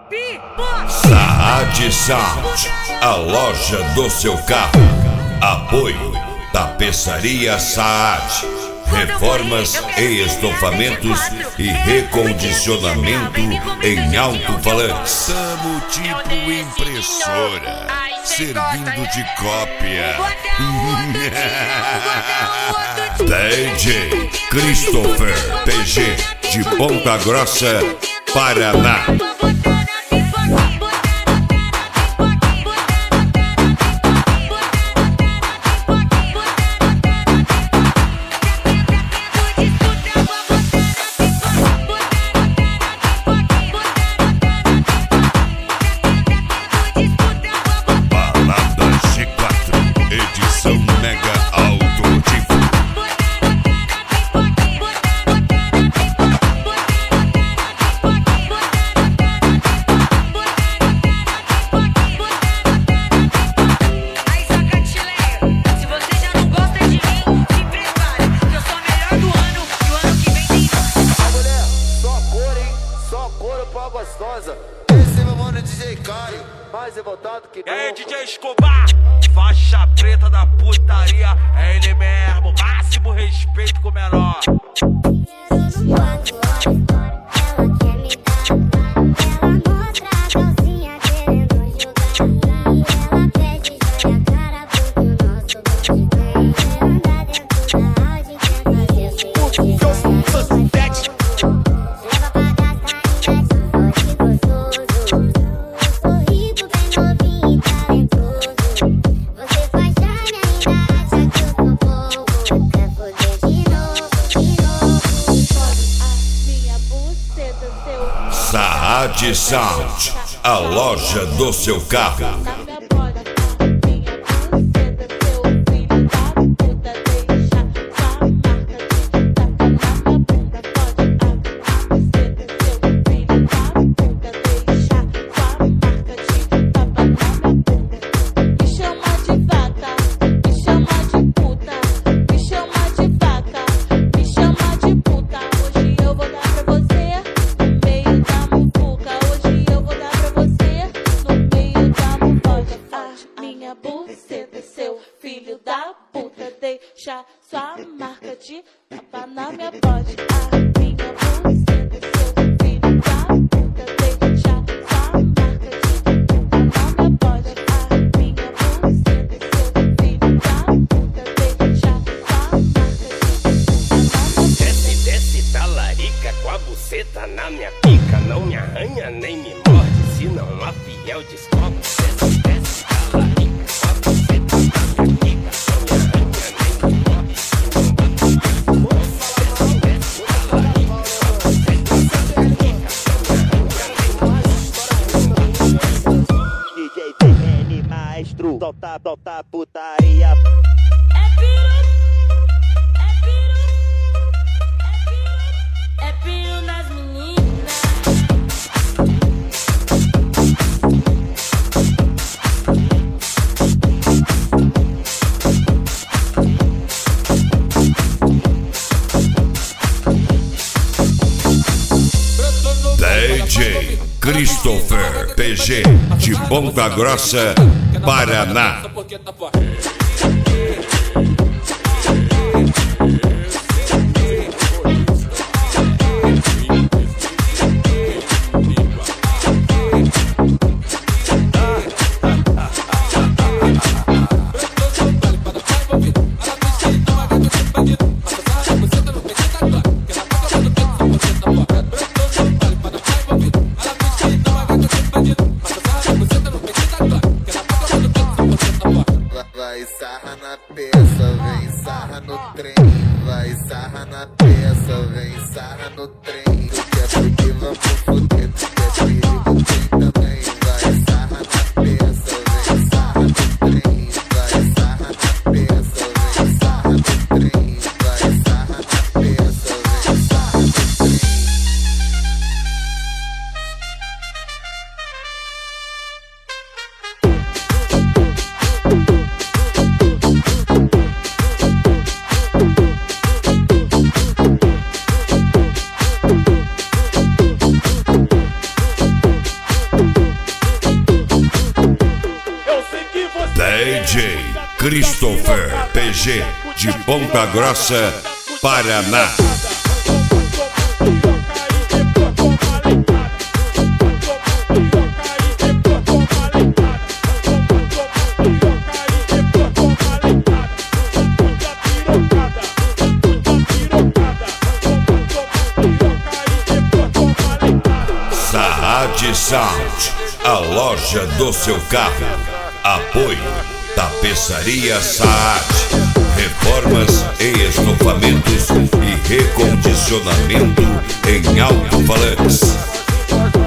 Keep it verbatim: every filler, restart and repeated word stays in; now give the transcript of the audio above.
Saad Sound, a loja do seu carro. Apoio Tapeçaria Saad, reformas e estofamentos e recondicionamento em alto-falantes. Tamo tipo impressora, servindo de cópia. D J Christopher P G, de Ponta Grossa, Paraná. Esse é meu mano D J Caio, mais revoltado que nunca. E aí, D J Escobar, faixa preta da putaria, é ele mesmo, máximo respeito com o menor. Saad Sound, a loja do seu carro. Deixa sua marca de tapa na minha bode. A minha buceta, seu filho da puta. Deixa sua marca de tapa na minha bode. A minha buceta, seu filho da puta. Deixa sua marca de. Desce, desce, talarica com a buceta na minha pica. Não me arranha nem me morde, se não a fiel descobre. Desce, desce, talarica com a buceta na minha pica. Solta, solta putaria. É piro, é piro, é piro, é piro nas meninas. D J Christopher P G, de Ponta Grossa, Paraná. Vai D J Christopher P G de Ponta Grossa, Paraná. Saad Sound, a loja do seu carro. Apoio Tapeçaria Saad, reformas e estofamentos e recondicionamento em alto-falantes.